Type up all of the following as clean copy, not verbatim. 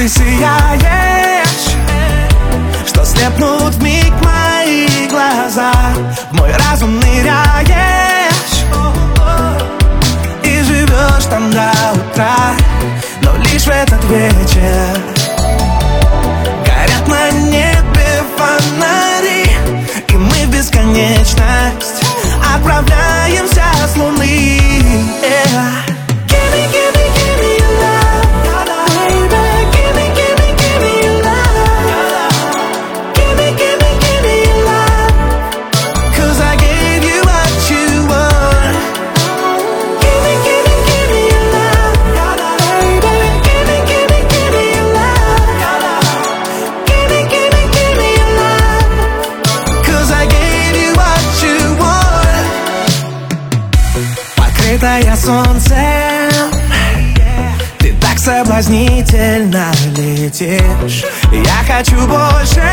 ты сияешь, что слепнут вмиг мои глаза. В мой разум ныряешь и живешь там до утра. Но лишь в этот вечер горят на небе фонари, и мы в бесконечность отправляемся с луны. Покрытая солнцем, ты так соблазнительно летишь. Я хочу больше,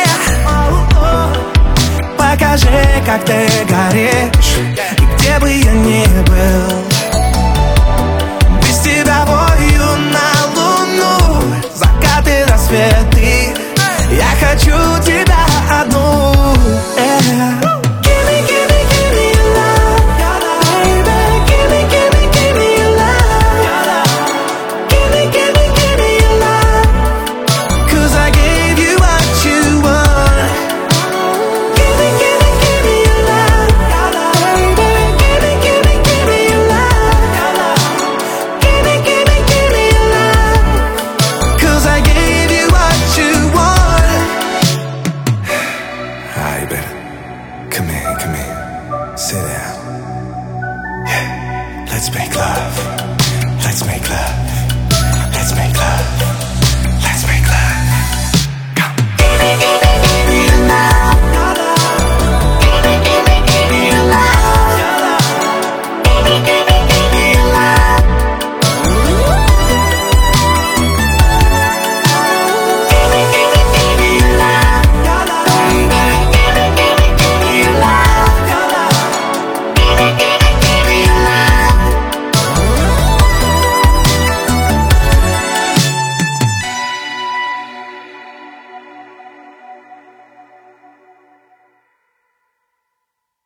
покажи, как ты горишь. И где бы я ни был, без тебя вою на луну. Закаты, рассветы, я хочу тебя одну. Come here, sit down. Yeah, let's make love, let's make love, let's make love.